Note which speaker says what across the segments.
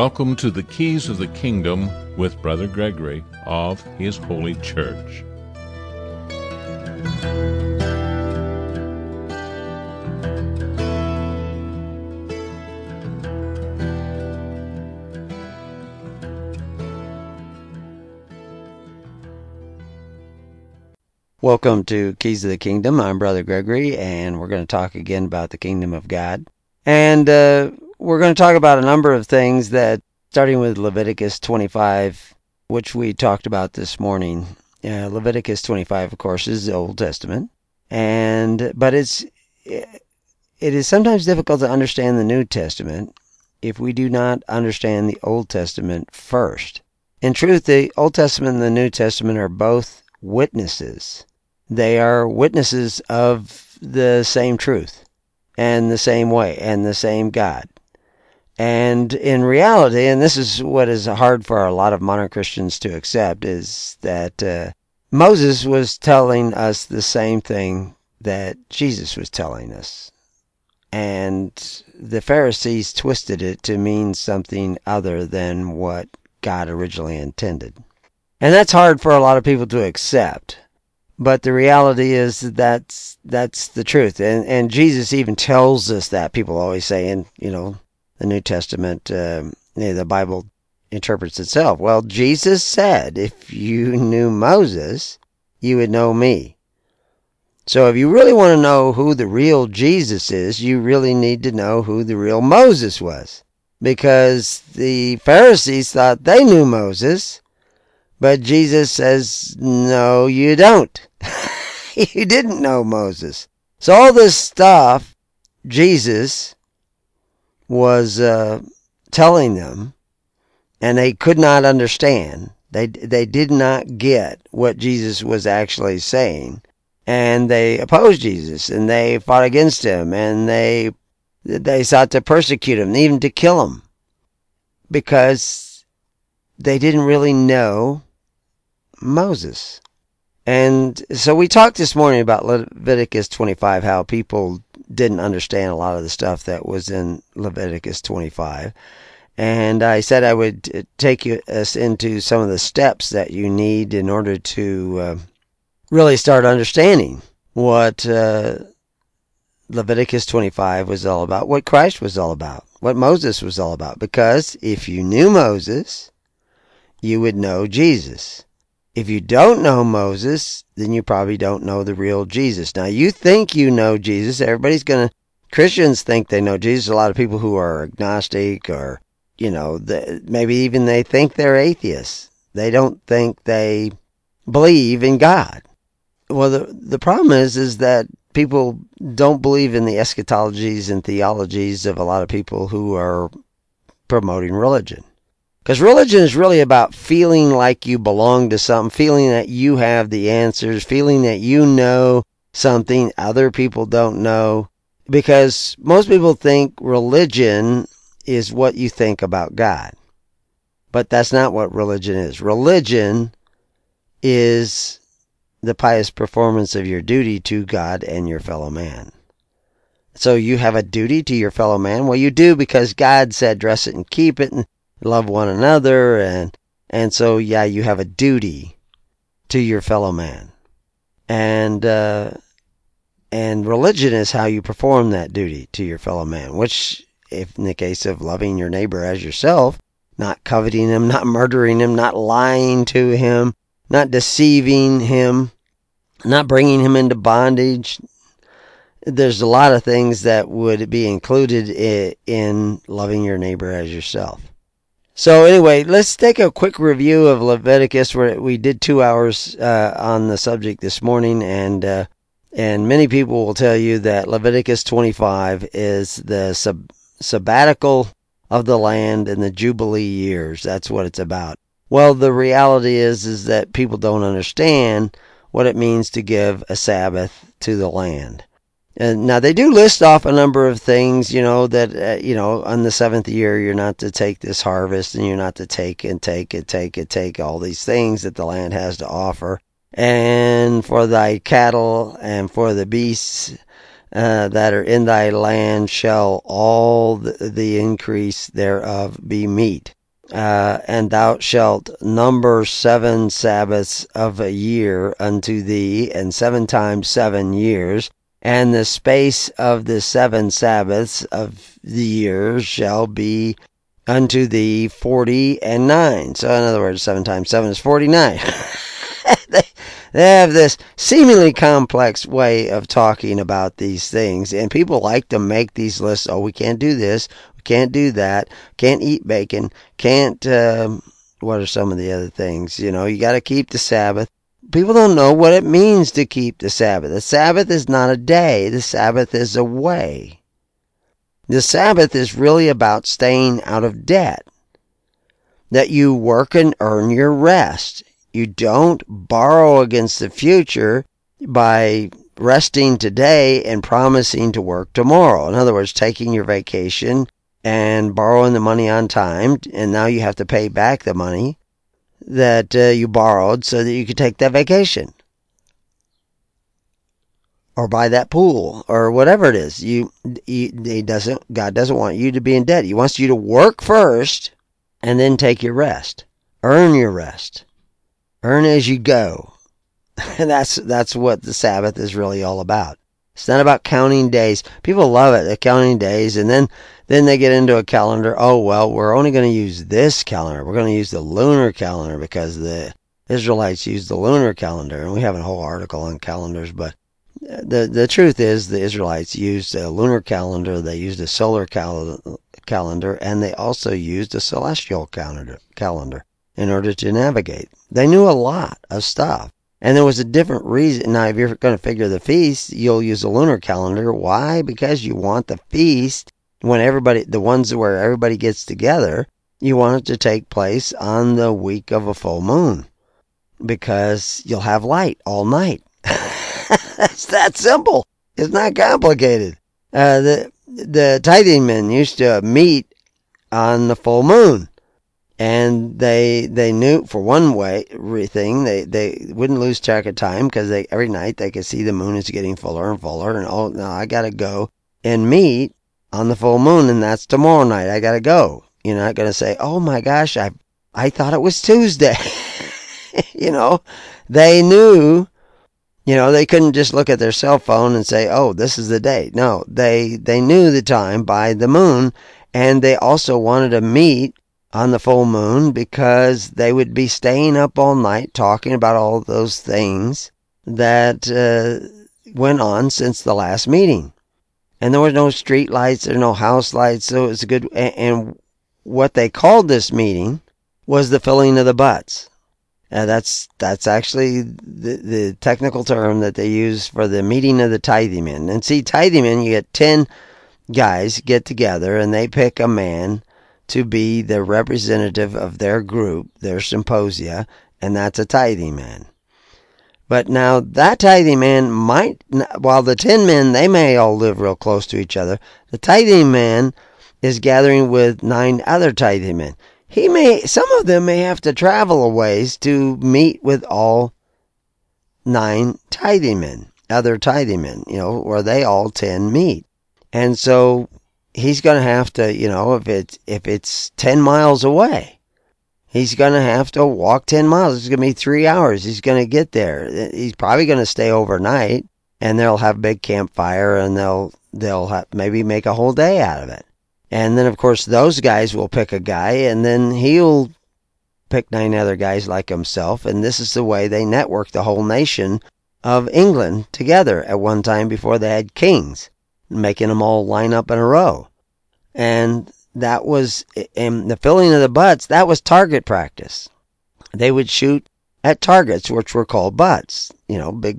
Speaker 1: Welcome to the Keys of the Kingdom with Brother Gregory of His Holy Church.
Speaker 2: Welcome to Keys of the Kingdom. I'm Brother Gregory, and we're going to talk again about the Kingdom of God. And we're going to talk about a number of things that, starting with Leviticus 25, which we talked about this morning. Leviticus 25, of course, is the Old Testament, but it is sometimes difficult to understand the New Testament if we do not understand the Old Testament first. In truth, the Old Testament and the New Testament are both witnesses. They are witnesses of the same truth and the same way and the same God. And in reality, and this is what is hard for a lot of modern Christians to accept, is that Moses was telling us the same thing that Jesus was telling us. And the Pharisees twisted it to mean something other than what God originally intended. And that's hard for a lot of people to accept. But the reality is that's the truth. And Jesus even tells us that. People always say in, the New Testament, the Bible interprets itself. Well, Jesus said, if you knew Moses, you would know me. So if you really want to know who the real Jesus is, you really need to know who the real Moses was. Because the Pharisees thought they knew Moses, but Jesus says, no, you don't. You didn't know Moses. So all this stuff Jesus was telling them, and they could not understand. They did not get what Jesus was actually saying. And they opposed Jesus, and they fought against him, and they sought to persecute him, even to kill him, because they didn't really know Moses. And so we talked this morning about Leviticus 25, how people didn't understand a lot of the stuff that was in Leviticus 25. And I said I would take us into some of the steps that you need in order to really start understanding what Leviticus 25 was all about, what Christ was all about, what Moses was all about. Because if you knew Moses, you would know Jesus. If you don't know Moses, then you probably don't know the real Jesus. Now, you think you know Jesus. Christians think they know Jesus. A lot of people who are agnostic or, maybe even they think they're atheists. They don't think they believe in God. Well, the problem is that people don't believe in the eschatologies and theologies of a lot of people who are promoting religion. Because religion is really about feeling like you belong to something, feeling that you have the answers, feeling that you know something other people don't know. Because most people think religion is what you think about God. But that's not what religion is. Religion is the pious performance of your duty to God and your fellow man. So you have a duty to your fellow man? Well, you do because God said dress it and keep it and love one another, and so you have a duty to your fellow man, and religion is how you perform that duty to your fellow man. Which, if in the case of loving your neighbor as yourself, not coveting him, not murdering him, not lying to him, not deceiving him, not bringing him into bondage. There's a lot of things that would be included in loving your neighbor as yourself. So anyway, let's take a quick review of Leviticus. We did 2 hours on the subject this morning, and many people will tell you that Leviticus 25 is the sabbatical of the land and the Jubilee years. That's what it's about. Well, the reality is that people don't understand what it means to give a Sabbath to the land. And now they do list off a number of things, that, on the seventh year, you're not to take this harvest, and you're not to take all these things that the land has to offer. And for thy cattle and for the beasts that are in thy land shall all the increase thereof be meat. And thou shalt number 7 Sabbaths of a year unto thee, and 7 times 7 years. And the space of the 7 Sabbaths of the years shall be unto thee 49. So in other words, 7 times 7 is 49. They have this seemingly complex way of talking about these things, and people like to make these lists. Oh, we can't do this, we can't do that, can't eat bacon, can't, what are some of the other things? You got to keep the Sabbath. People don't know what it means to keep the Sabbath. The Sabbath is not a day, the Sabbath is a way. The Sabbath is really about staying out of debt, that you work and earn your rest. You don't borrow against the future by resting today and promising to work tomorrow. In other words, taking your vacation and borrowing the money on time, and now you have to pay back the money that you borrowed so that you could take that vacation or buy that pool or whatever it is. God doesn't want you to be in debt. He wants you to work first and then take your rest. Earn your rest. Earn as you go. And that's what the Sabbath is really all about. It's not about counting days. People love it, the counting days, and then they get into a calendar. Oh, well, we're only going to use this calendar. We're going to use the lunar calendar because the Israelites used the lunar calendar. And we have a whole article on calendars, but the truth is the Israelites used a lunar calendar, they used a solar calendar, and they also used a celestial calendar in order to navigate. They knew a lot of stuff. And there was a different reason. Now, if you're going to figure the feast, you'll use a lunar calendar. Why? Because you want the feast, when the ones where everybody gets together, you want it to take place on the week of a full moon. Because you'll have light all night. It's that simple. It's not complicated. The tithing men used to meet on the full moon. And they knew, for one thing, they wouldn't lose track of time because every night they could see the moon is getting fuller and fuller. And, oh, no, I got to go and meet on the full moon, and that's tomorrow night. I got to go. You're not going to say, oh, my gosh, I thought it was Tuesday. They knew, they couldn't just look at their cell phone and say, oh, this is the date. No, they knew the time by the moon, and they also wanted to meet on the full moon because they would be staying up all night talking about all those things that went on since the last meeting. And there were no street lights, there were no house lights, so it was good. And what they called this meeting was the filling of the butts. That's actually the technical term that they use for the meeting of the tithing men. And see, tithing men, you get 10 guys get together and they pick a man to be the representative of their group, their symposia, and that's a tithing man. But now that tithing man while the 10 men, they may all live real close to each other, the tithing man is gathering with 9 other tithing men. Some of them may have to travel a ways to meet with all 9 tithing men, other tithing men, where they all 10 meet. And so he's going to have to, if it's 10 miles away, he's going to have to walk 10 miles. It's going to be 3 hours. He's going to get there. He's probably going to stay overnight, and they'll have a big campfire, and they'll have, maybe make a whole day out of it. And then, of course, those guys will pick a guy, and then he'll pick 9 other guys like himself, and this is the way they networked the whole nation of England together at one time before they had kings, making them all line up in a row. And that was, in the filling of the butts, that was target practice. They would shoot at targets, which were called butts, big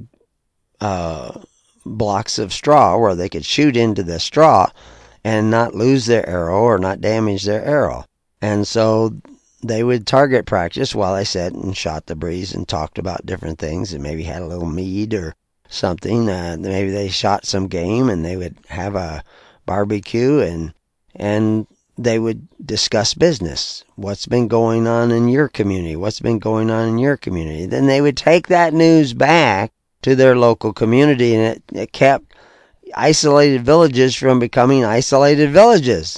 Speaker 2: blocks of straw where they could shoot into the straw and not lose their arrow or not damage their arrow. And so they would target practice while they sat and shot the breeze and talked about different things and maybe had a little mead or something. Maybe they shot some game and they would have a barbecue and they would discuss business. What's been going on in your community? What's been going on in your community? Then they would take that news back to their local community, and it kept isolated villages from becoming isolated villages.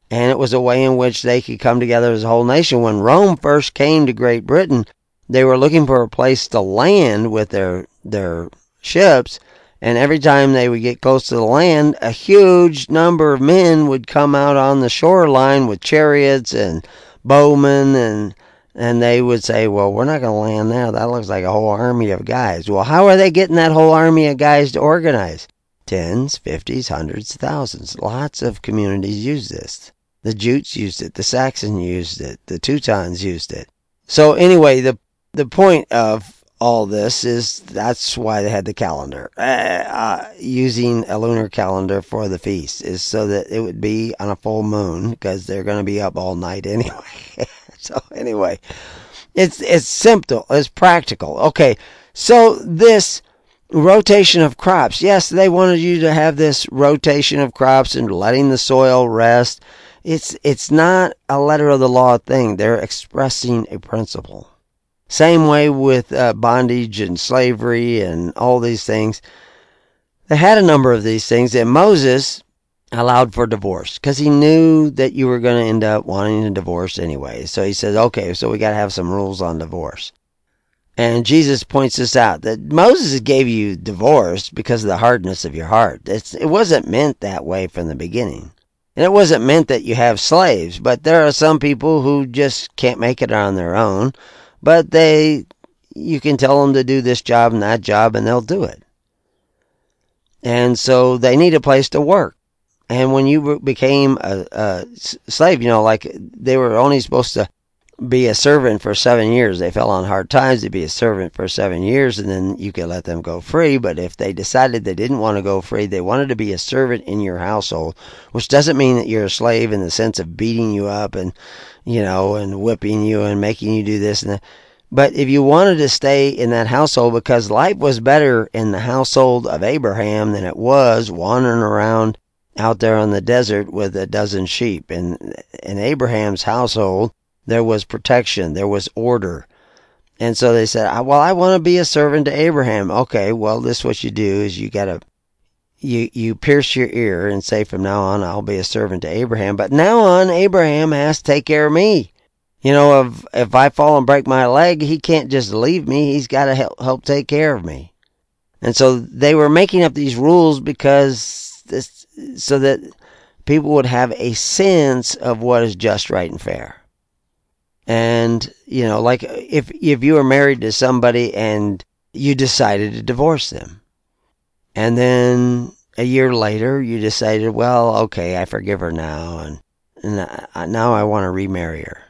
Speaker 2: And it was a way in which they could come together as a whole nation. When Rome first came to Great Britain, they were looking for a place to land with their ships. And every time they would get close to the land, a huge number of men would come out on the shoreline with chariots and bowmen, and they would say, well, we're not going to land there. That looks like a whole army of guys. Well, how are they getting that whole army of guys to organize? Tens, 50s, hundreds, thousands. Lots of communities use this. The Jutes used it. The Saxons used it. The Teutons used it. So anyway, the point of all this is that's why they had the calendar. Using a lunar calendar for the feast is so that it would be on a full moon, because they're going to be up all night anyway. So anyway, it's simple. It's practical. Okay, so this rotation of crops. Yes, they wanted you to have this rotation of crops and letting the soil rest. It's not a letter of the law thing. They're expressing a principle. Same way with bondage and slavery and all these things. They had a number of these things, and Moses allowed for divorce because he knew that you were going to end up wanting a divorce anyway. So he says, okay, so we got to have some rules on divorce. And Jesus points this out, that Moses gave you divorce because of the hardness of your heart. It wasn't meant that way from the beginning. And it wasn't meant that you have slaves, but there are some people who just can't make it on their own, but you can tell them to do this job and that job, and they'll do it. And so they need a place to work. And when you became a slave, like they were only supposed to be a servant for 7 years. They fell on hard times to be a servant for 7 years, and then you could let them go free. But if they decided they didn't want to go free, they wanted to be a servant in your household, which doesn't mean that you're a slave in the sense of beating you up and whipping you and making you do this and that. But if you wanted to stay in that household, because life was better in the household of Abraham than it was wandering around out there on the desert with a dozen sheep. In Abraham's household, there was protection. There was order. And so they said, well, I want to be a servant to Abraham. Okay, well, this is what you do is you pierce your ear and say, from now on, I'll be a servant to Abraham. But now on, Abraham has to take care of me. If I fall and break my leg, he can't just leave me. He's got to help take care of me. And so they were making up these rules so that people would have a sense of what is just, right, and fair. And, like if you were married to somebody and you decided to divorce them, and then a year later you decided, well, okay, I forgive her now, and now I want to remarry her.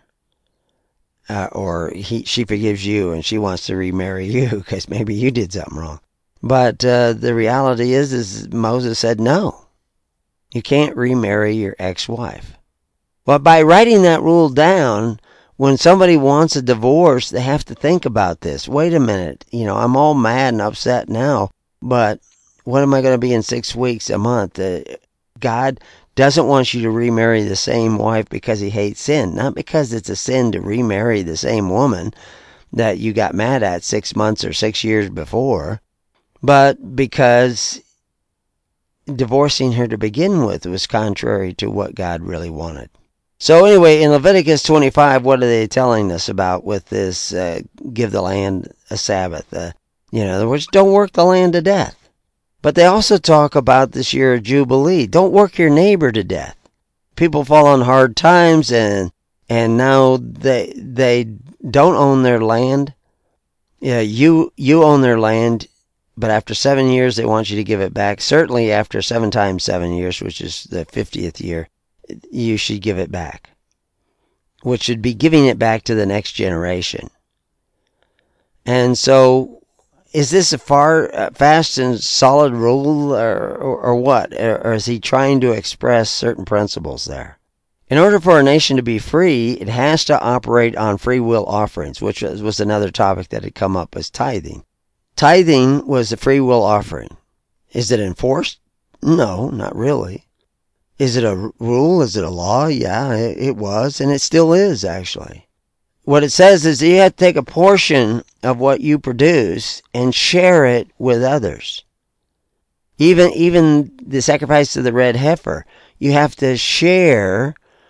Speaker 2: Or she forgives you and she wants to remarry you because maybe you did something wrong. But the reality is Moses said, no, you can't remarry your ex-wife. But by writing that rule down, when somebody wants a divorce, they have to think about this. Wait a minute, I'm all mad and upset now, but what am I going to be in 6 weeks, a month? God doesn't want you to remarry the same wife because he hates sin. Not because it's a sin to remarry the same woman that you got mad at 6 months or 6 years before, but because divorcing her to begin with was contrary to what God really wanted. So anyway, in Leviticus 25, what are they telling us about with this give the land a Sabbath? In other words, don't work the land to death. But they also talk about this year of Jubilee. Don't work your neighbor to death. People fall on hard times and now they don't own their land. Yeah, you own their land, but after 7 years they want you to give it back. Certainly after 7 times 7 years, which is the 50th year, you should give it back. Which should be giving it back to the next generation. And so, is this a fast and solid rule or what? Or is he trying to express certain principles there? In order for a nation to be free, it has to operate on free will offerings, which was another topic that had come up as tithing. Tithing was a free will offering. Is it enforced? No, not really. Is it a rule? Is it a law? Yeah, it was, and it still is, actually. What it says is that you have to take a portion of what you produce and share it with others. Even the sacrifice of the red heifer, you have to share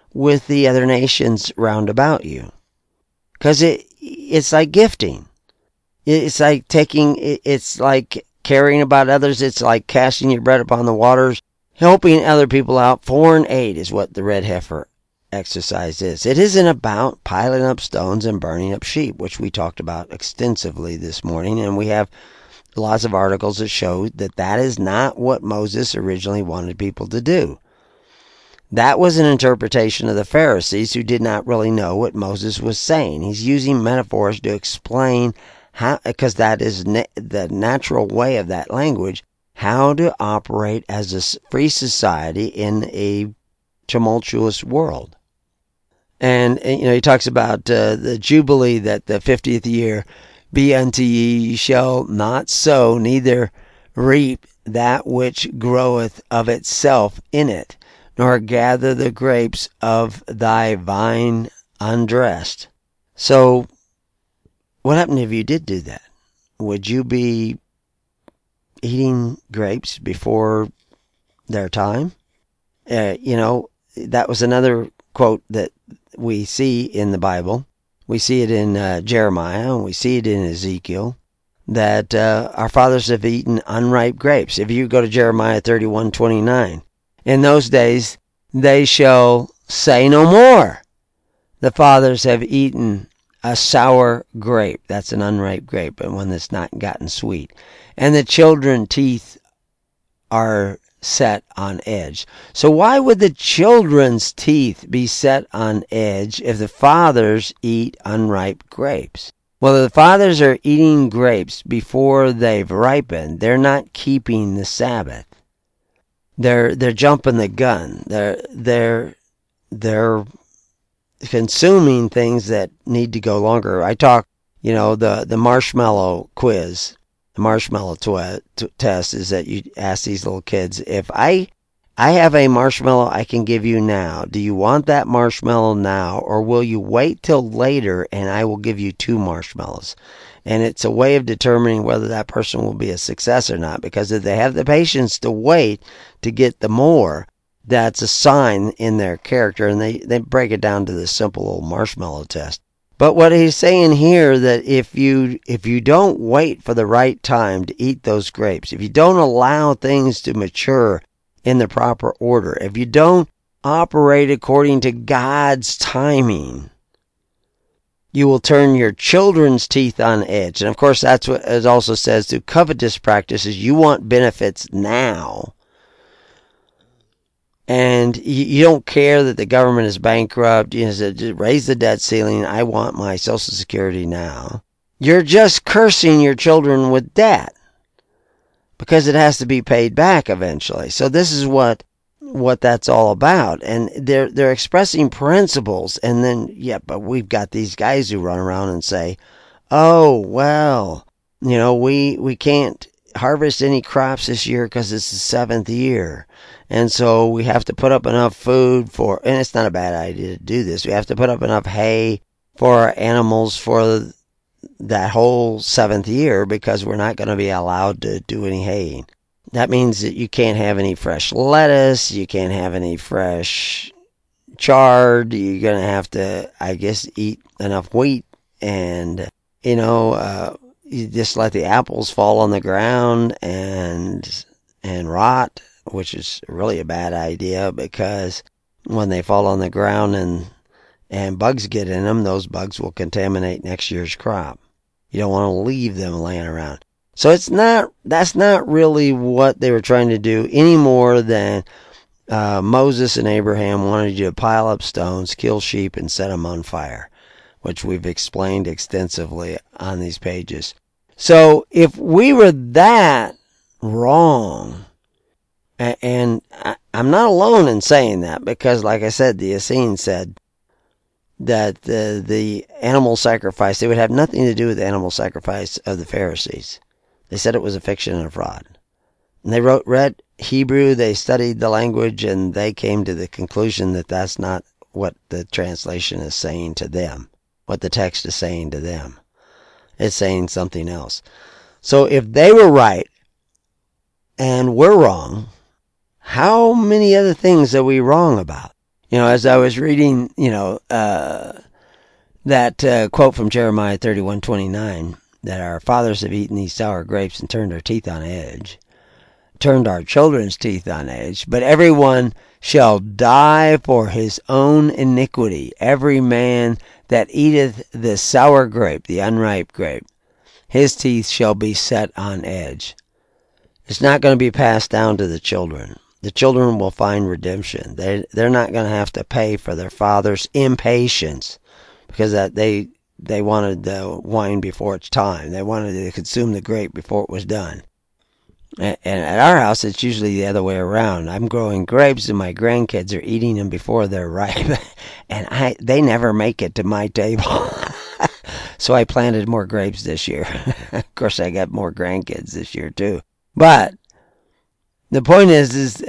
Speaker 2: with the other nations round about you. Because it's like gifting. It's like it's like caring about others. It's like casting your bread upon the waters, helping other people out. Foreign aid is what the red heifer exercise is. It isn't about piling up stones and burning up sheep, which we talked about extensively this morning, and we have lots of articles that show that that is not what Moses originally wanted people to do. That was an interpretation of the Pharisees who did not really know what Moses was saying. He's using metaphors to explain how, because that is the natural way of that language, how to operate as a free society in a tumultuous world. And he talks about the Jubilee, that the 50th year be unto ye shall not sow, neither reap that which groweth of itself in it, nor gather the grapes of thy vine undressed. So, what happened if you did do that? Would you be eating grapes before their time? That was another quote that we see in the Bible. We see it in Jeremiah, and we see it in Ezekiel, that our fathers have eaten unripe grapes. If you go to Jeremiah 31:29, in those days they shall say no more, the fathers have eaten a sour grape. That's an unripe grape, but one that's not gotten sweet. And the children's teeth are set on edge. So why would the children's teeth be set on edge if the fathers eat unripe grapes? Well, the fathers are eating grapes before they've ripened. They're not keeping the Sabbath. They're jumping the gun. They're consuming things that need to go longer. I talk, the marshmallow quiz. The marshmallow test is that you ask these little kids, if I have a marshmallow I can give you now, do you want that marshmallow now, or will you wait till later and I will give you 2 marshmallows? And it's a way of determining whether that person will be a success or not, because if they have the patience to wait to get the more, that's a sign in their character, and they break it down to this simple old marshmallow test. But what he's saying here, that if you don't wait for the right time to eat those grapes, if you don't allow things to mature in the proper order, if you don't operate according to God's timing, you will turn your children's teeth on edge. And of course, that's what it also says to covetous practices. You want benefits now. And you don't care that the government is bankrupt. You say, raise the debt ceiling. I want my Social Security now. You're just cursing your children with debt, because it has to be paid back eventually. So this is what that's all about. And they're expressing principles. And then, but we've got these guys who run around and say, oh, well, we can't harvest any crops this year because it's the 7th year. And so we have to put up enough food and it's not a bad idea to do this. We have to put up enough hay for our animals for that whole 7th year, because we're not going to be allowed to do any haying. That means that you can't have any fresh lettuce. You can't have any fresh chard. You're going to have to, I guess, eat enough wheat, and, you just let the apples fall on the ground and rot, which is really a bad idea, because when they fall on the ground and bugs get in them, those bugs will contaminate next year's crop. You don't want to leave them laying around. So that's not really what they were trying to do, any more than Moses and Abraham wanted you to pile up stones, kill sheep, and set them on fire, which we've explained extensively on these pages. So if we were that wrong, and I'm not alone in saying that, because like I said, the Essenes said that the animal sacrifice, they would have nothing to do with the animal sacrifice of the Pharisees. They said it was a fiction and a fraud. And they read Hebrew, they studied the language, and they came to the conclusion that that's not what the translation is saying to them, what the text is saying to them. It's saying something else. So if they were right and we're wrong, how many other things are we wrong about? As I was reading, that quote from Jeremiah 31:29, that our fathers have eaten these sour grapes and turned our teeth on edge, turned our children's teeth on edge, but everyone shall die for his own iniquity. Every man that eateth the sour grape, the unripe grape, his teeth shall be set on edge. It's not going to be passed down to the children. The children will find redemption. They're not going to have to pay for their father's impatience, because that they wanted the wine before its time. They wanted to consume the grape before it was done. And at our house, it's usually the other way around. I'm growing grapes, and my grandkids are eating them before they're ripe, and they never make it to my table. So I planted more grapes this year. Of course, I got more grandkids this year too. But the point is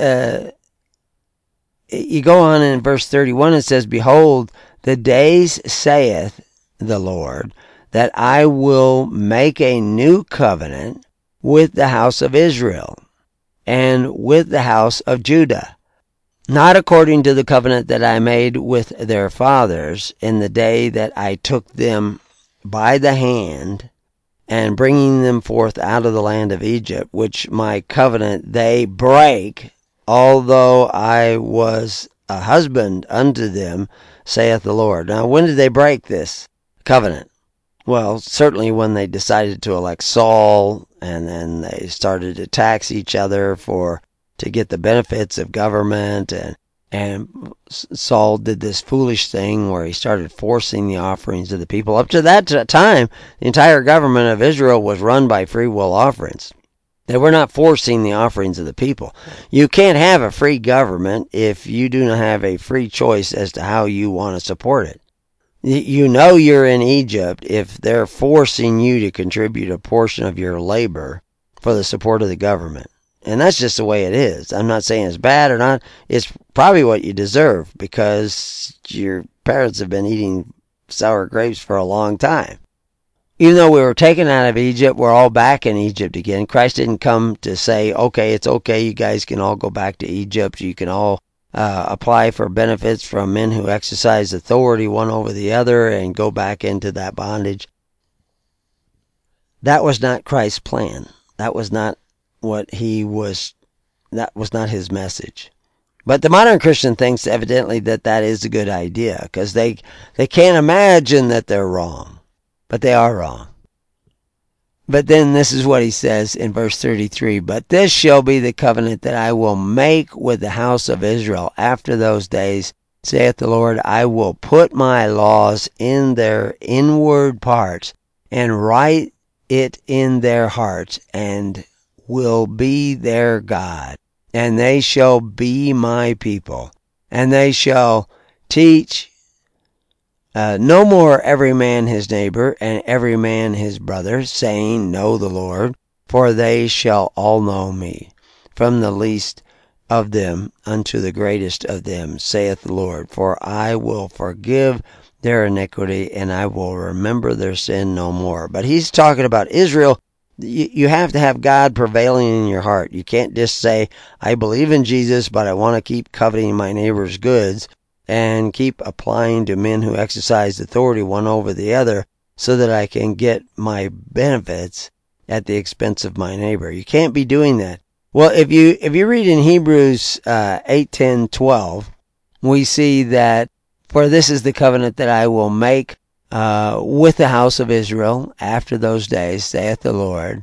Speaker 2: you go on in verse 31, it says, "Behold, the days, saith the Lord, that I will make a new covenant with the house of Israel and with the house of Judah, not according to the covenant that I made with their fathers in the day that I took them by the hand, and bringing them forth out of the land of Egypt, which my covenant they break, although I was a husband unto them, saith the Lord." Now, when did they break this covenant? Well, certainly when they decided to elect Saul, and then they started to tax each other to get the benefits of government, and Saul did this foolish thing where he started forcing the offerings of the people. Up to that time, the entire government of Israel was run by free will offerings. They were not forcing the offerings of the people. You can't have a free government if you do not have a free choice as to how you want to support it. You're in Egypt if they're forcing you to contribute a portion of your labor for the support of the government. And that's just the way it is. I'm not saying it's bad or not. It's probably what you deserve, because your parents have been eating sour grapes for a long time. Even though we were taken out of Egypt, we're all back in Egypt again. Christ didn't come to say, okay, it's okay, you guys can all go back to Egypt. You can all apply for benefits from men who exercise authority one over the other and go back into that bondage. That was not Christ's plan. That was not that was not his message. But the modern Christian thinks evidently that is a good idea, because they can't imagine that they're wrong. But they are wrong. But then this is what he says in verse 33, "But this shall be the covenant that I will make with the house of Israel after those days, saith the Lord. I will put my laws in their inward parts, and write it in their hearts, and will be their God. And they shall be my people. And they shall teach no more every man his neighbor, and every man his brother, saying, Know the Lord, for they shall all know me, from the least of them unto the greatest of them, saith the Lord. For I will forgive their iniquity, and I will remember their sin no more." But he's talking about Israel. You have to have God prevailing in your heart. You can't just say, I believe in Jesus, but I want to keep coveting my neighbor's goods and keep applying to men who exercise authority one over the other so that I can get my benefits at the expense of my neighbor. You can't be doing that. Well, if you read in Hebrews 8, 10, 12, we see that, "For this is the covenant that I will make with the house of Israel after those days, saith the Lord,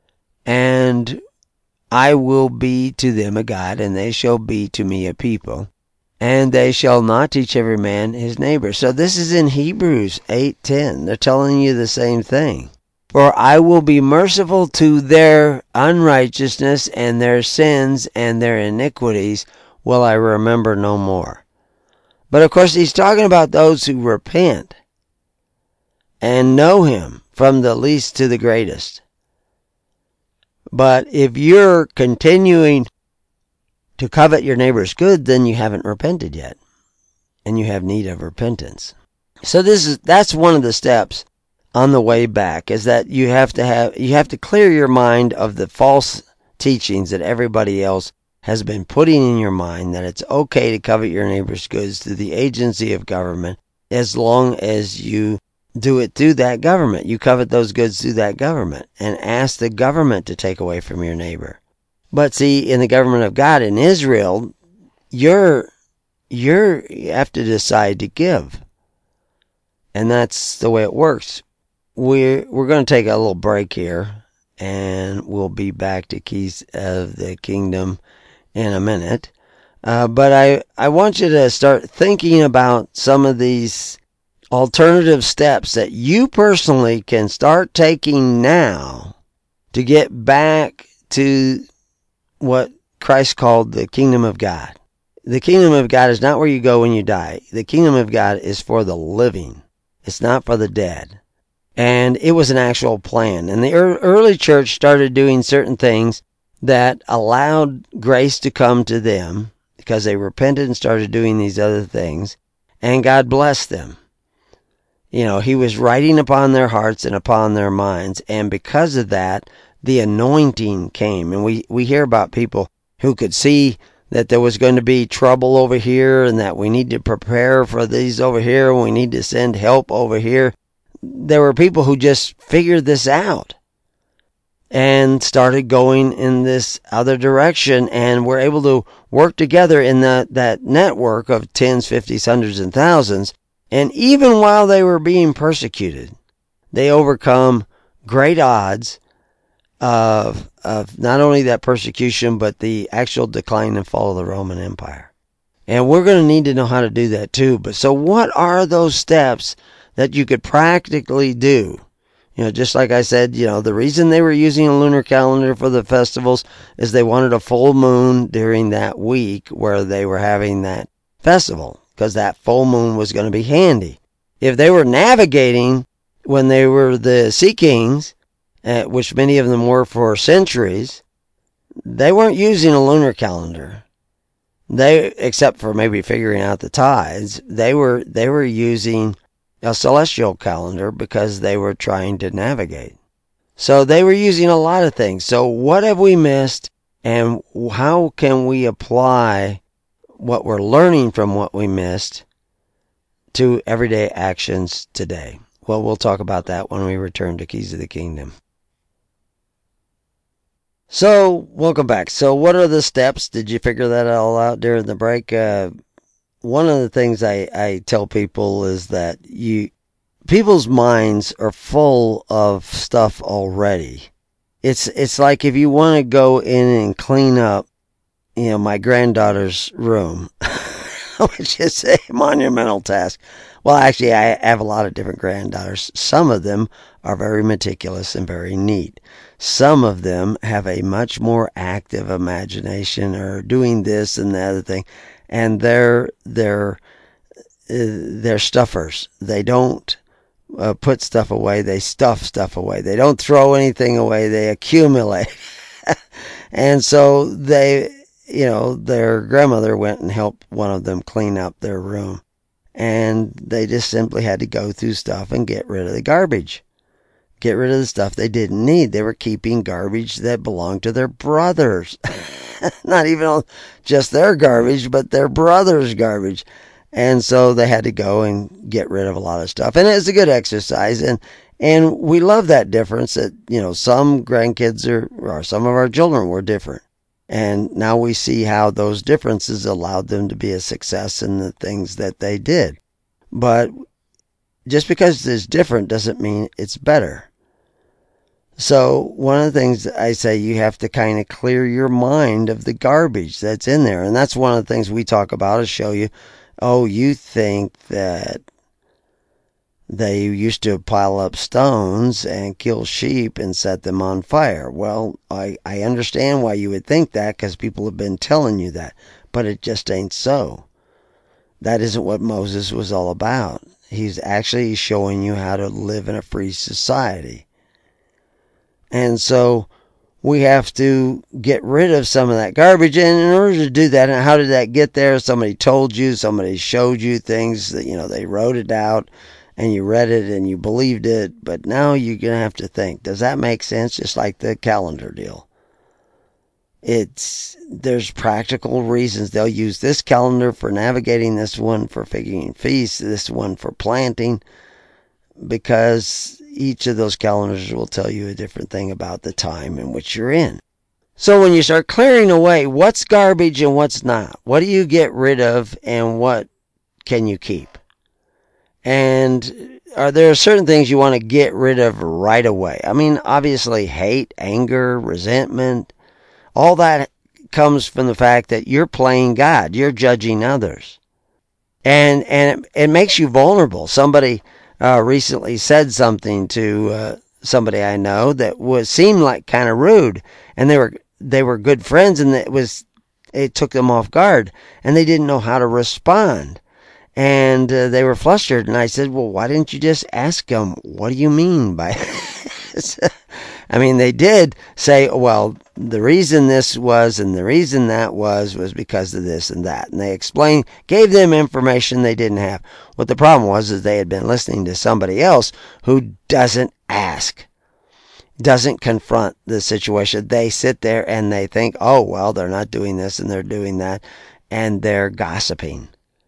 Speaker 2: and I will be to them a God, and they shall be to me a people, and they shall not teach every man his neighbor." So this is in Hebrews 8:10. They're telling you the same thing. "For I will be merciful to their unrighteousness, and their sins and their iniquities will I remember no more." But of course he's talking about those who repent and know him from the least to the greatest. But if you're continuing to covet your neighbor's good, then you haven't repented yet, and you have need of repentance. So that's one of the steps on the way back, is that you have to clear your mind of the false teachings that everybody else has been putting in your mind that it's okay to covet your neighbor's goods through the agency of government as long as you do it through that government. You covet those goods through that government and ask the government to take away from your neighbor. But see, in the government of God in Israel, you have to decide to give. And that's the way it works. We're going to take a little break here, and we'll be back to Keys of the Kingdom in a minute. But I want you to start thinking about some of these alternative steps that you personally can start taking now to get back to what Christ called the kingdom of God. The kingdom of God is not where you go when you die. The kingdom of God is for the living. It's not for the dead. And it was an actual plan. And the early church started doing certain things that allowed grace to come to them because they repented and started doing these other things. And God blessed them. You know, he was writing upon their hearts and upon their minds. And because of that, the anointing came. And we hear about people who could see that there was going to be trouble over here and that we need to prepare for these over here and we need to send help over here. There were people who just figured this out and started going in this other direction and were able to work together in that network of tens, fifties, hundreds, and thousands. And even while they were being persecuted, they overcome great odds of not only that persecution, but the actual decline and fall of the Roman Empire. And we're going to need to know how to do that too. But so what are those steps that you could practically do? You know, just like I said, you know, the reason they were using a lunar calendar for the festivals is they wanted a full moon during that week where they were having that festival, because that full moon was going to be handy. If they were navigating when they were the sea kings, which many of them were for centuries, they weren't using a lunar calendar. Except for maybe figuring out the tides, they were using a celestial calendar because they were trying to navigate. So they were using a lot of things. So what have we missed, and how can we apply what we're learning from what we missed to everyday actions today? Well, we'll talk about that when we return to Keys of the Kingdom. So, welcome back. So, what are the steps? Did you figure that all out during the break? One of the things I tell people is that people's minds are full of stuff already. It's like if you want to go in and clean up, you know, my granddaughter's room, which is a monumental task. Well, actually, I have a lot of different granddaughters. Some of them are very meticulous and very neat. Some of them have a much more active imagination, or doing this and the other thing, and they're stuffers. They don't put stuff away. They stuff stuff away. They don't throw anything away. They accumulate. And so their grandmother went and helped one of them clean up their room. And they just simply had to go through stuff and get rid of the garbage. Get rid of the stuff they didn't need. They were keeping garbage that belonged to their brothers. Not even just their garbage, but their brother's garbage. And so they had to go and get rid of a lot of stuff. And it's a good exercise. And we love that difference that, you know, some grandkids or some of our children were different. And now we see how those differences allowed them to be a success in the things that they did. But just because it's different doesn't mean it's better. So one of the things I say, you have to kind of clear your mind of the garbage that's in there. And that's one of the things we talk about, is show you, oh, you think that they used to pile up stones and kill sheep and set them on fire. Well, I understand why you would think that, because people have been telling you that. But it just ain't so. That isn't what Moses was all about. He's actually showing you how to live in a free society. And so we have to get rid of some of that garbage. And in order to do that, and how did that get there? Somebody told you, somebody showed you things that, you know, they wrote it out and you read it and you believed it. But now you're going to have to think, does that make sense? Just like the calendar deal. There's practical reasons. They'll use this calendar for navigating, this one for figuring feasts, this one for planting, because each of those calendars will tell you a different thing about the time in which you're in. So when you start clearing away what's garbage and what's not, what do you get rid of and what can you keep? And are there certain things you want to get rid of right away? I mean, obviously hate, anger, resentment, all that comes from the fact that you're playing God. You're judging others. And it makes you vulnerable. Somebody recently said something to somebody I know that seemed like kind of rude, and they were good friends, and it took them off guard, and they didn't know how to respond. And they were flustered, and I said, well, why didn't you just ask them, what do you mean by this? I mean, they did say, well, the reason this was and the reason that was because of this and that. And they explained, gave them information they didn't have. What the problem was is they had been listening to somebody else who doesn't ask, doesn't confront the situation. They sit there and they think, oh, well, they're not doing this and they're doing that, and they're gossiping.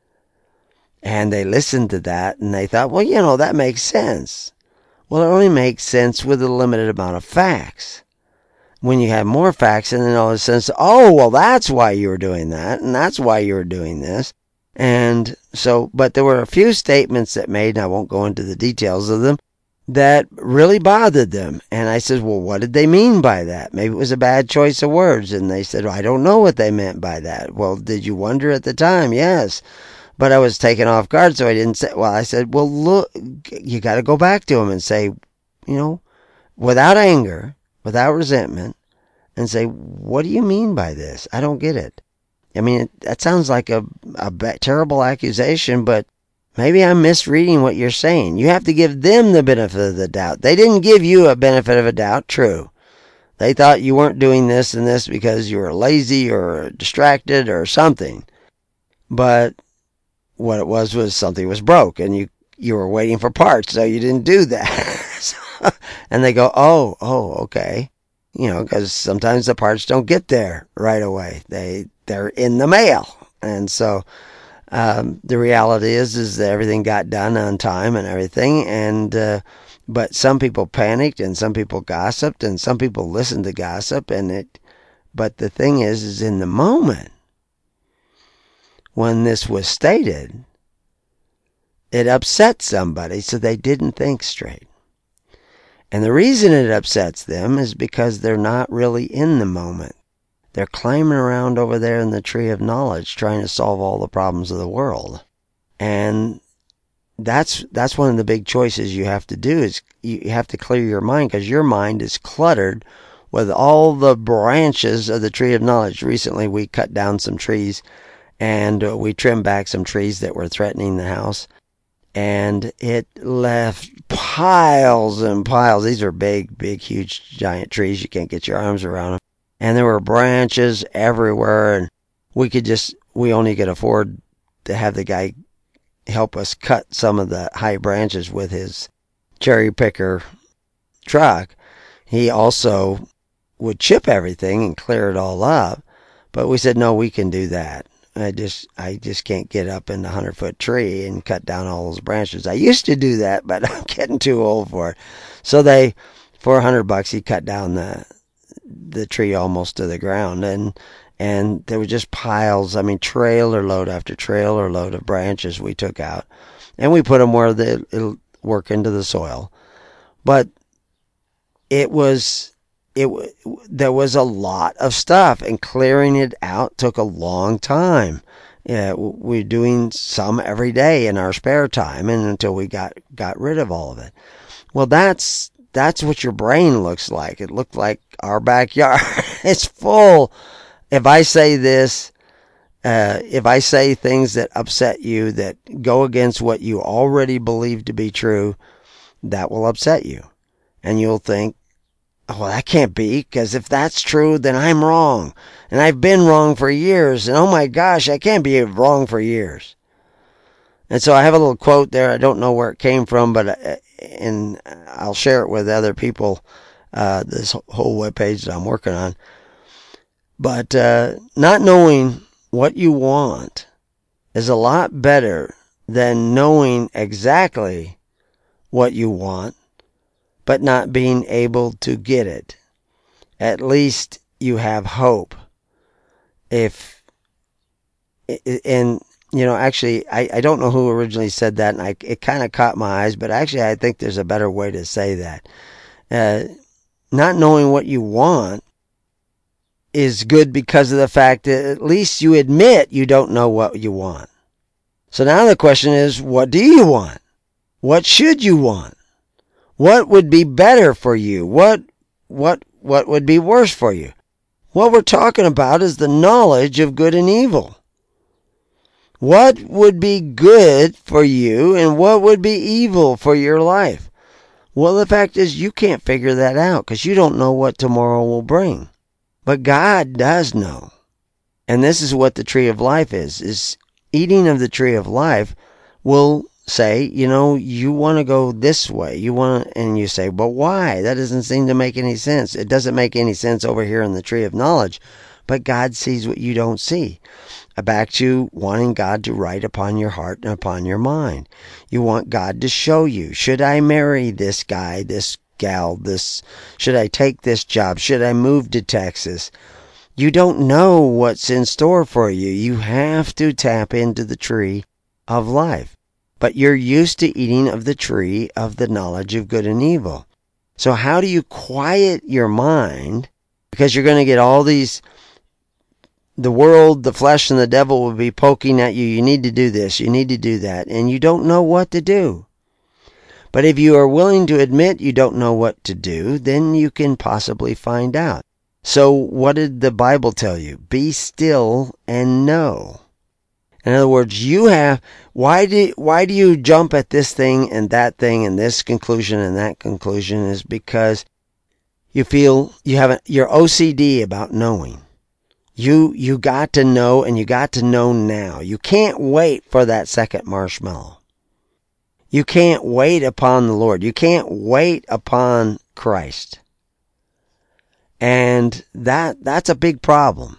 Speaker 2: And they listened to that and they thought, well, that makes sense. Well, it only makes sense with a limited amount of facts. When you have more facts, and then all of a sudden, oh, well, that's why you were doing that, and that's why you were doing this. And so, but there were a few statements that made, and I won't go into the details of them, that really bothered them. And I said, well, what did they mean by that? Maybe it was a bad choice of words. And they said, well, I don't know what they meant by that. Well, did you wonder at the time? Yes. But I was taken off guard, so I didn't say, well, I said, well, look, you got to go back to him and say, without anger, without resentment, and say, what do you mean by this? I don't get it. I mean, that sounds like a terrible accusation, but maybe I'm misreading what you're saying. You have to give them the benefit of the doubt. They didn't give you a benefit of a doubt, true. They thought you weren't doing this and this because you were lazy or distracted or something. But what it was something was broke, and you were waiting for parts, so you didn't do that. And they go, oh, okay. Because sometimes the parts don't get there right away. They're in the mail. And so the reality is that everything got done on time and everything. And but some people panicked, and some people gossiped, and some people listened to gossip. But the thing is in the moment when this was stated, it upset somebody, so they didn't think straight. And the reason it upsets them is because they're not really in the moment. They're climbing around over there in the tree of knowledge trying to solve all the problems of the world. And that's one of the big choices you have to do, is you have to clear your mind, because your mind is cluttered with all the branches of the tree of knowledge. Recently we cut down some trees, and we trimmed back some trees that were threatening the house. And it left piles and piles. These are big, huge, giant trees. You can't get your arms around them. And there were branches everywhere. And we only could afford to have the guy help us cut some of the high branches with his cherry picker truck. He also would chip everything and clear it all up. But we said, no, we can do that. I just can't get up in the 100-foot tree and cut down all those branches. I used to do that, but I'm getting too old for it. So for $100, he cut down the tree almost to the ground, and there were just piles. I mean, trailer load after trailer load of branches we took out, and we put them where it'll work into the soil. But there was a lot of stuff, and clearing it out took a long time. We're doing some every day in our spare time, and until we got rid of all of it. Well, that's what your brain looks like. It looked like our backyard. It's full. If I say this, if I say things that upset you, that go against what you already believe to be true, that will upset you. And you'll think, oh, well, that can't be, because if that's true, then I'm wrong. And I've been wrong for years. And oh my gosh, I can't be wrong for years. And so I have a little quote there. I don't know where it came from, but and I'll share it with other people, this whole webpage that I'm working on. But not knowing what you want is a lot better than knowing exactly what you want, but not being able to get it. At least you have hope. Actually, I don't know who originally said that, and it kind of caught my eyes, but actually I think there's a better way to say that. Not knowing what you want is good because of the fact that at least you admit you don't know what you want. So now the question is, what do you want? What should you want? What would be better for you? What would be worse for you? What we're talking about is the knowledge of good and evil. What would be good for you and what would be evil for your life? Well, the fact is you can't figure that out because you don't know what tomorrow will bring. But God does know. And this is what the tree of life is eating of the tree of life will say, you want to go this way. And you say, but why? That doesn't seem to make any sense. It doesn't make any sense over here in the tree of knowledge. But God sees what you don't see. Back to wanting God to write upon your heart and upon your mind. You want God to show you, should I marry this guy, this gal, should I take this job? Should I move to Texas? You don't know what's in store for you. You have to tap into the tree of life. But you're used to eating of the tree of the knowledge of good and evil. So how do you quiet your mind? Because you're going to get all these, the world, the flesh, and the devil will be poking at you. You need to do this. You need to do that. And you don't know what to do. But if you are willing to admit you don't know what to do, then you can possibly find out. So what did the Bible tell you? Be still and know. In other words, why do you jump at this thing and that thing and this conclusion and that conclusion is because you feel you're OCD about knowing. You got to know, and you got to know now. You can't wait for that second marshmallow. You can't wait upon the Lord. You can't wait upon Christ. And that's a big problem.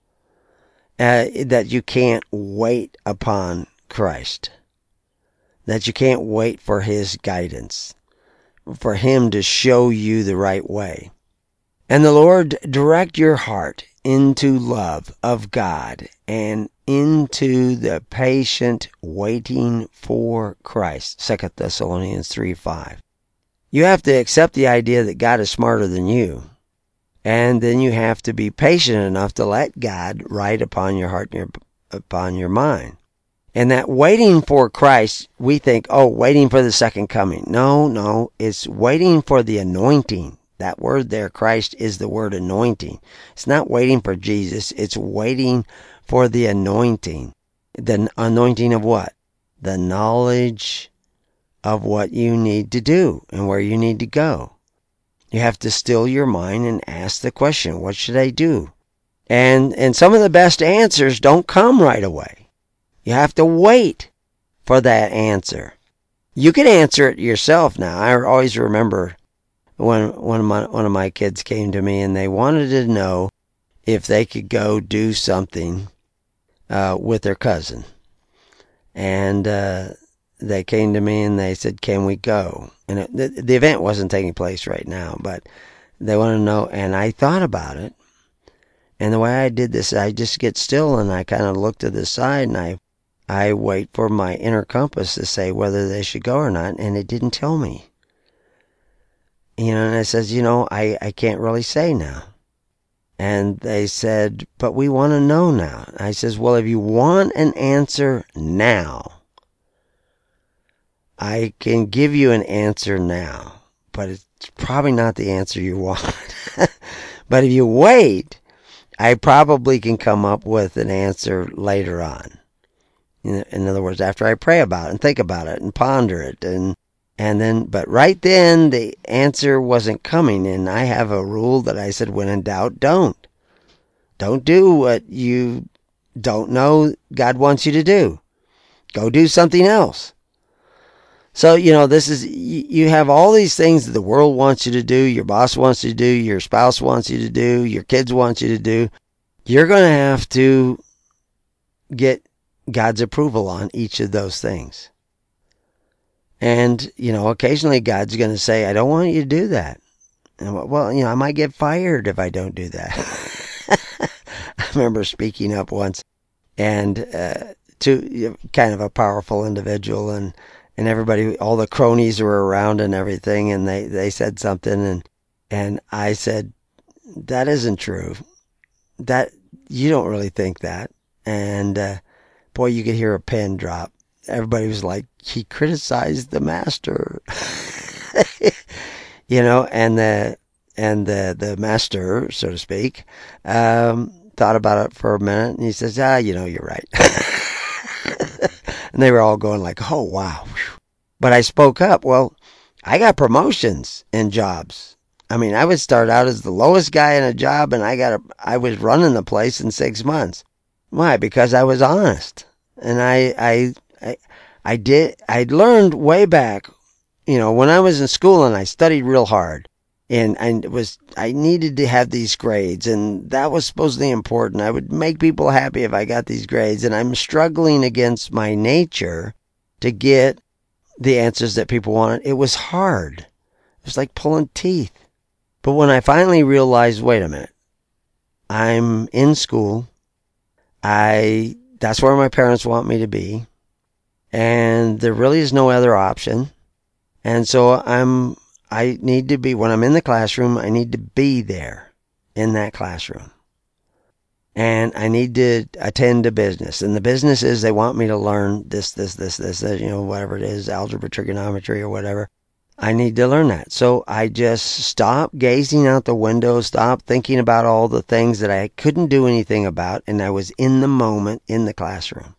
Speaker 2: That you can't wait upon Christ. That you can't wait for His guidance. For Him to show you the right way. And the Lord direct your heart into love of God and into the patient waiting for Christ. 2 Thessalonians 3:5. You have to accept the idea that God is smarter than you. And then you have to be patient enough to let God write upon your heart and upon your mind. And that waiting for Christ, we think, waiting for the second coming. No, it's waiting for the anointing. That word there, Christ, is the word anointing. It's not waiting for Jesus. It's waiting for the anointing. The anointing of what? The knowledge of what you need to do and where you need to go. You have to still your mind and ask the question, what should I do? And some of the best answers don't come right away. You have to wait for that answer. You can answer it yourself now. I always remember when one of my kids came to me and they wanted to know if they could go do something with their cousin. And they came to me and they said, can we go? And the event wasn't taking place right now, but they wanted to know. And I thought about it. And the way I did this, I just get still and I kind of look to the side and I wait for my inner compass to say whether they should go or not. And it didn't tell me. And I says, I can't really say now. And they said, but we want to know now. I says, well, if you want an answer now, I can give you an answer now, but it's probably not the answer you want. But if you wait, I probably can come up with an answer later on. In other words, after I pray about it and think about it and ponder it and then, but right then the answer wasn't coming. And I have a rule that I said, when in doubt, don't do what you don't know God wants you to do. Go do something else. So, this is, you have all these things that the world wants you to do, your boss wants you to do, your spouse wants you to do, your kids want you to do. you're going to have to get God's approval on each of those things. And, occasionally God's going to say, I don't want you to do that. And, well, I might get fired if I don't do that. I remember speaking up once and to kind of a powerful individual, and everybody, all the cronies were around and everything, and they said something, and I said, that isn't true. That you don't really think that. And boy, you could hear a pin drop. Everybody was like, he criticized the master. And the master, so to speak, thought about it for a minute, and he says, you're right. And they were all going like, oh, wow. But I spoke up. Well, I got promotions in jobs. I mean, I would start out as the lowest guy in a job, and I was running the place in 6 months. Why? Because I was honest. And I'd learned way back, when I was in school and I studied real hard, and I needed to have these grades, and that was supposedly important. I would make people happy if I got these grades, and I'm struggling against my nature to get the answers that people wanted. It was hard. It was like pulling teeth. But when I finally realized, wait a minute, I'm in school. That's where my parents want me to be. And there really is no other option. And so I need to be, when I'm in the classroom, I need to be there in that classroom. And I need to attend to business. And the business is they want me to learn this, whatever it is, algebra, trigonometry, or whatever. I need to learn that. So I just stopped gazing out the window, stopped thinking about all the things that I couldn't do anything about, and I was in the moment in the classroom.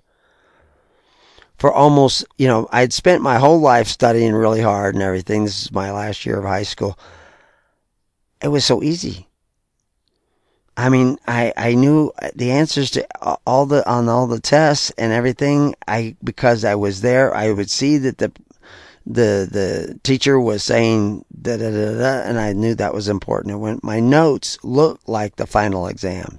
Speaker 2: For almost, I'd spent my whole life studying really hard and everything. This is my last year of high school. It was so easy. I mean, I knew the answers to all the tests and everything. Because I was there, I would see that the teacher was saying da da da da, and I knew that was important. My notes looked like the final exams,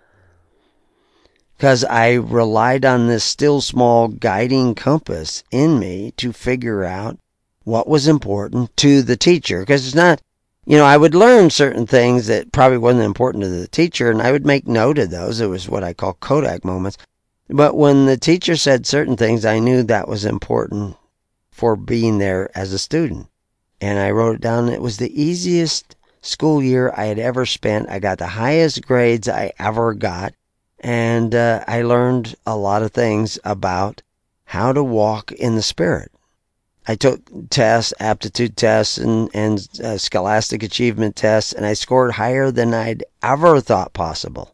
Speaker 2: because I relied on this still small guiding compass in me to figure out what was important to the teacher. Because it's not, I would learn certain things that probably wasn't important to the teacher, and I would make note of those. It was what I call Kodak moments. But when the teacher said certain things, I knew that was important for being there as a student. And I wrote it down. It was the easiest school year I had ever spent. I got the highest grades I ever got. And I learned a lot of things about how to walk in the Spirit. I took tests, aptitude tests, and scholastic achievement tests, and I scored higher than I'd ever thought possible.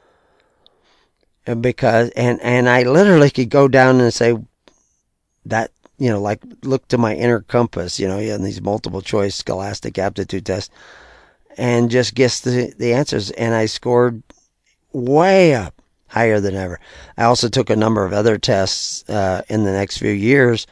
Speaker 2: And I literally could go down and say that, like look to my inner compass, in these multiple choice scholastic aptitude tests, and just guess the answers. And I scored way up, higher than ever. I also took a number of other tests in the next few years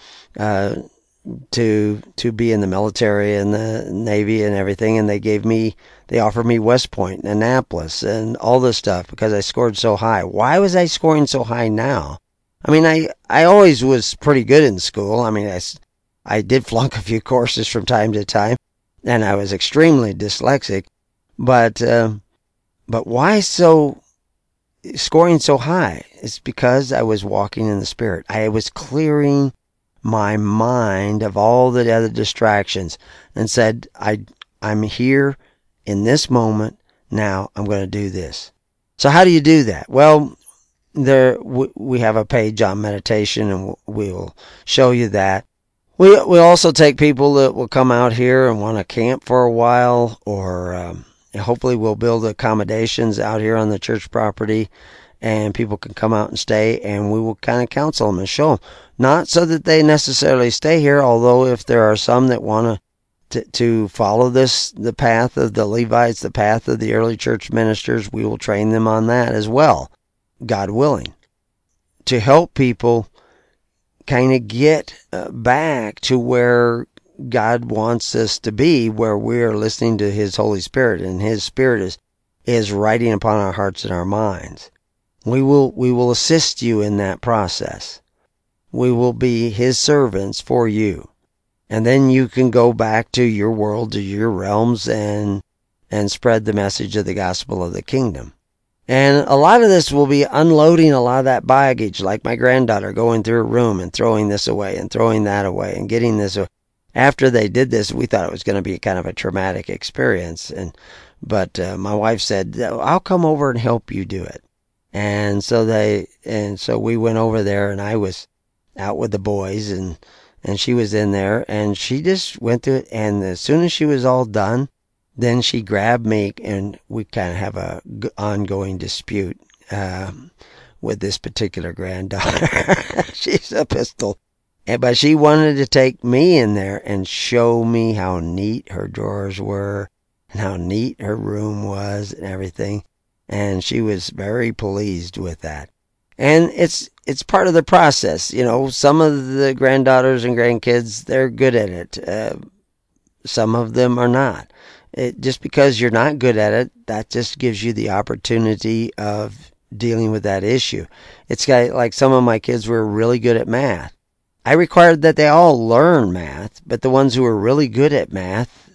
Speaker 2: to be in the military and the Navy and everything, and they offered me West Point and Annapolis and all this stuff because I scored so high. Why was I scoring so high now? I mean, I always was pretty good in school. I mean, I did flunk a few courses from time to time, and I was extremely dyslexic. But why scoring so high? It's because I was walking in the Spirit. I was clearing my mind of all the other distractions and said, I'm here in this moment. Now I'm going to do this. So how do you do that? Well, we have a page on meditation, and we will show you that. We also take people that will come out here and want to camp for a while, or hopefully we'll build accommodations out here on the church property, and people can come out and stay, and we will kind of counsel them and show them. Not so that they necessarily stay here, although if there are some that want to follow the path of the Levites, the path of the early church ministers, we will train them on that as well, God willing, to help people kind of get back to where God wants us to be, where we're listening to His Holy Spirit, and His Spirit is writing upon our hearts and our minds. We will assist you in that process. We will be His servants for you. And then you can go back to your world, to your realms, and spread the message of the gospel of the kingdom. And a lot of this will be unloading a lot of that baggage, like my granddaughter going through a room and throwing this away and throwing that away and getting this away. After they did this, we thought it was going to be kind of a traumatic experience. But my wife said, I'll come over and help you do it. And so we went over there, and I was out with the boys, and she was in there, and she just went through it. And as soon as she was all done, then she grabbed me, and we kind of have a ongoing dispute with this particular granddaughter. She's a pistol. But she wanted to take me in there and show me how neat her drawers were and how neat her room was and everything. And she was very pleased with that. And it's part of the process. You know, some of the granddaughters and grandkids, they're good at it. Some of them are not. Just because you're not good at it, that just gives you the opportunity of dealing with that issue. It's like some of my kids were really good at math. I required that they all learn math, but the ones who were really good at math,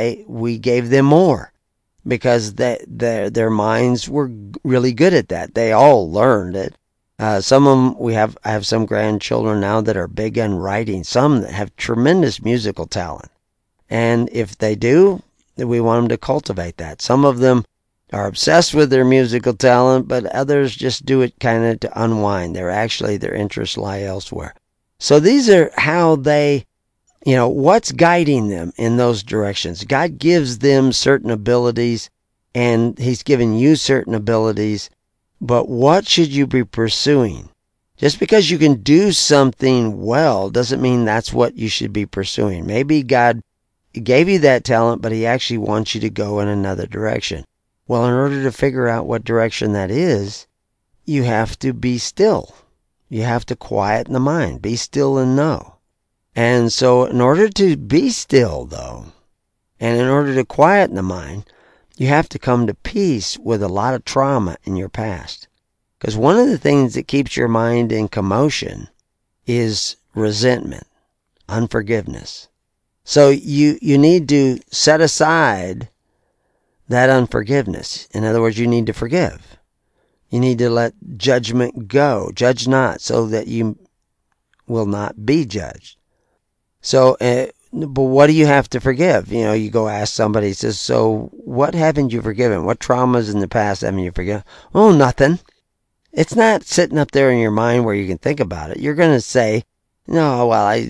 Speaker 2: we gave them more because their minds were really good at that. They all learned it. Some of them, I have some grandchildren now that are big on writing, some that have tremendous musical talent. And if they do, we want them to cultivate that. Some of them are obsessed with their musical talent, but others just do it kind of to unwind. Their interests lie elsewhere. So these are how they, what's guiding them in those directions. God gives them certain abilities, and He's given you certain abilities, but what should you be pursuing? Just because you can do something well doesn't mean that's what you should be pursuing. Maybe God gave you that talent, but He actually wants you to go in another direction. Well, in order to figure out what direction that is, you have to be still. You have to quieten the mind. Be still and know. And so in order to be still, though, and in order to quieten the mind, you have to come to peace with a lot of trauma in your past. Because one of the things that keeps your mind in commotion is resentment, unforgiveness. So you need to set aside that unforgiveness. In other words, you need to forgive. You need to let judgment go. Judge not, so that you will not be judged. So, but what do you have to forgive? You go ask somebody, says, so what haven't you forgiven? What traumas in the past haven't you forgiven? Oh, nothing. It's not sitting up there in your mind where you can think about it. You're going to say, no,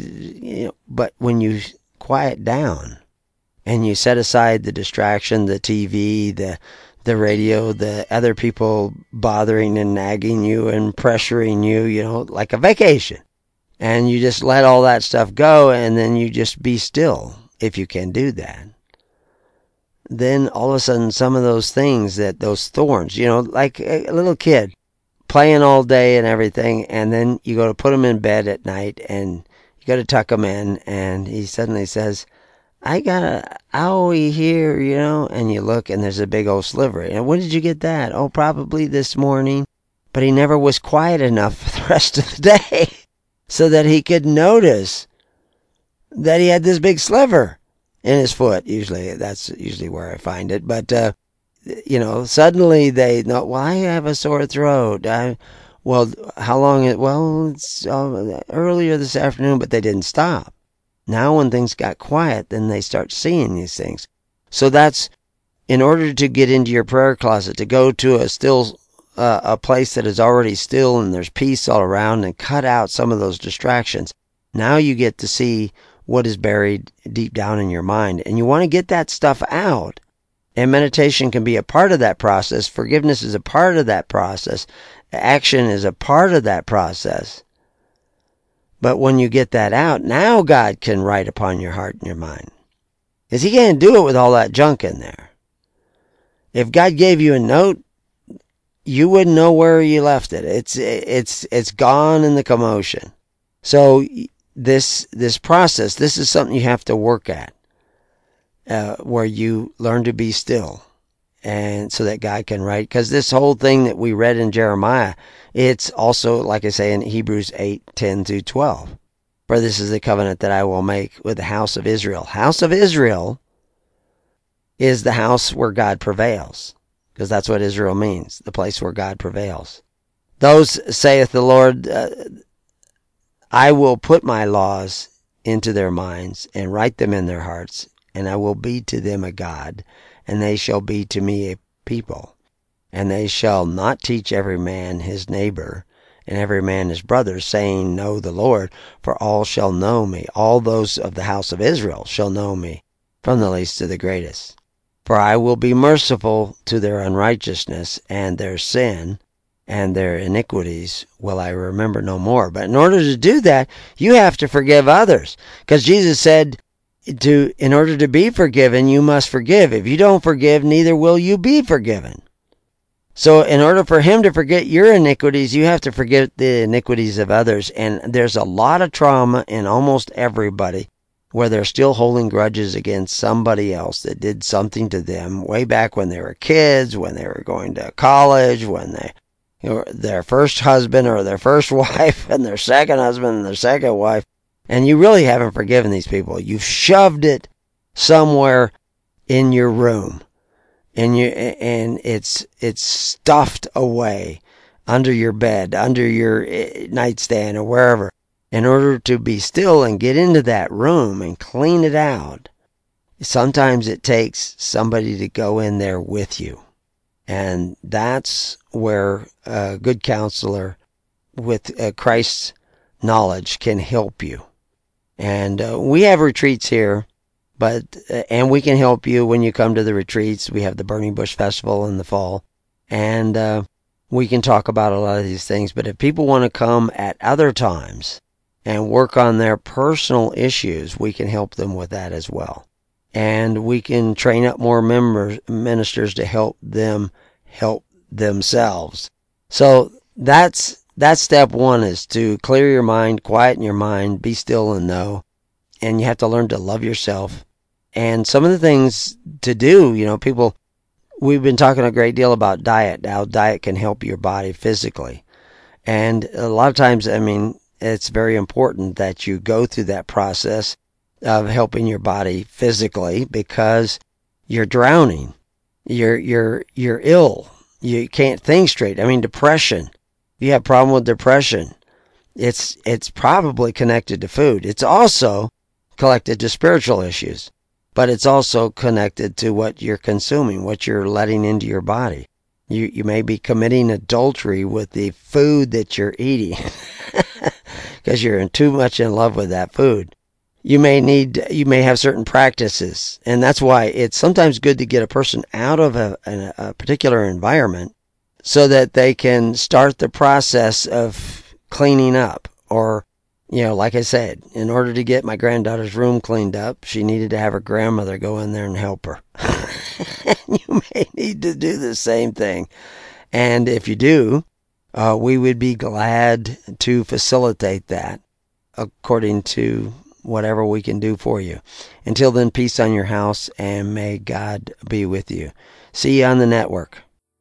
Speaker 2: well, but when you quiet down and you set aside the distraction, the TV, the radio, the other people bothering and nagging you and pressuring you, like a vacation. And you just let all that stuff go, and then you just be still, if you can do that. Then all of a sudden, some of those things, those thorns, like a little kid playing all day and everything, and then you go to put him in bed at night, and you go to tuck him in, and he suddenly says, I got a owie here, and you look, and there's a big old sliver. And when did you get that? Oh, probably this morning. But he never was quiet enough for the rest of the day so that he could notice that he had this big sliver in his foot. That's usually where I find it. But, suddenly they know, well, I have a sore throat. Well, how long? Well, it's earlier this afternoon, but they didn't stop. Now when things got quiet, then they start seeing these things. So that's, in order to get into your prayer closet, to go to a place that is already still and there's peace all around, and cut out some of those distractions. Now you get to see what is buried deep down in your mind. And you want to get that stuff out. And meditation can be a part of that process. Forgiveness is a part of that process. Action is a part of that process. But when you get that out, now God can write upon your heart and your mind. Because He can't do it with all that junk in there. If God gave you a note, you wouldn't know where you left it. It's gone in the commotion. So this process, this is something you have to work at, where you learn to be still and so that God can write. Because this whole thing that we read in Jeremiah, it's also, like I say, in Hebrews 8:10-12. For this is the covenant that I will make with the house of Israel. House of Israel is the house where God prevails, because that's what Israel means, the place where God prevails. Those, saith the Lord, I will put my laws into their minds and write them in their hearts, and I will be to them a God, and they shall be to me a people. And they shall not teach every man his neighbor, and every man his brother, saying, Know the Lord, for all shall know me. All those of the house of Israel shall know me, from the least to the greatest. For I will be merciful to their unrighteousness, and their sin and their iniquities will I remember no more. But in order to do that, you have to forgive others. Because Jesus said, in order to be forgiven, you must forgive. If you don't forgive, neither will you be forgiven. So in order for him to forget your iniquities, you have to forget the iniquities of others. And there's a lot of trauma in almost everybody where they're still holding grudges against somebody else that did something to them way back when they were kids, when they were going to college, when their first husband or their first wife and their second husband and their second wife. And you really haven't forgiven these people. You've shoved it somewhere in your room. And it's stuffed away under your bed, under your nightstand, or wherever. In order to be still and get into that room and clean it out, sometimes it takes somebody to go in there with you. And that's where a good counselor with Christ's knowledge can help you. And we have retreats here. And we can help you when you come to the retreats. We have the Burning Bush Festival in the fall. And we can talk about a lot of these things. But if people want to come at other times and work on their personal issues, we can help them with that as well. And we can train up more ministers to help them help themselves. So that's step one, is to clear your mind, quieten your mind, be still and know. And you have to learn to love yourself. And some of the things to do, we've been talking a great deal about diet, how diet can help your body physically. And a lot of times, it's very important that you go through that process of helping your body physically, because you're drowning. You're ill. You can't think straight. Depression. If you have a problem with depression, it's probably connected to food. It's also connected to spiritual issues. But it's also connected to what you're consuming, what you're letting into your body. You may be committing adultery with the food that you're eating because you're too much in love with that food. You may have certain practices, and that's why it's sometimes good to get a person out of a particular environment so that they can start the process of cleaning up. Or like I said, in order to get my granddaughter's room cleaned up, she needed to have her grandmother go in there and help her. You may need to do the same thing. And if you do, we would be glad to facilitate that according to whatever we can do for you. Until then, peace on your house, and may God be with you. See you on the network.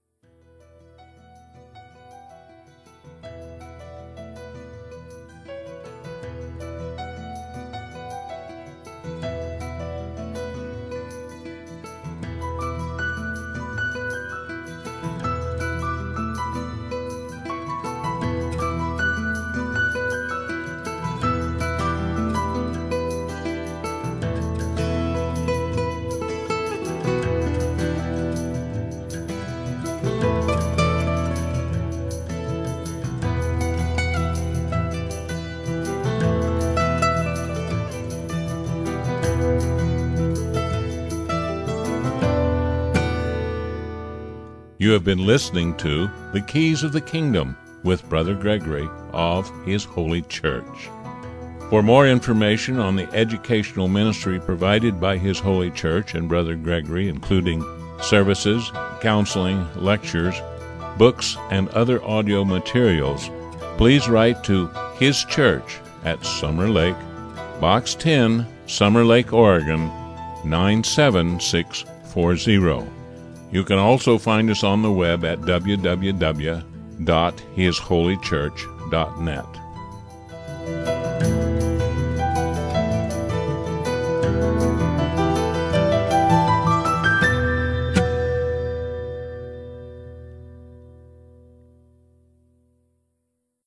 Speaker 1: You have been listening to The Keys of the Kingdom with Brother Gregory of His Holy Church. For more information on the educational ministry provided by His Holy Church and Brother Gregory, including services, counseling, lectures, books, and other audio materials, please write to His Church at Summer Lake, Box 10, Summer Lake, Oregon, 97640. You can also find us on the web at www.hisholychurch.net.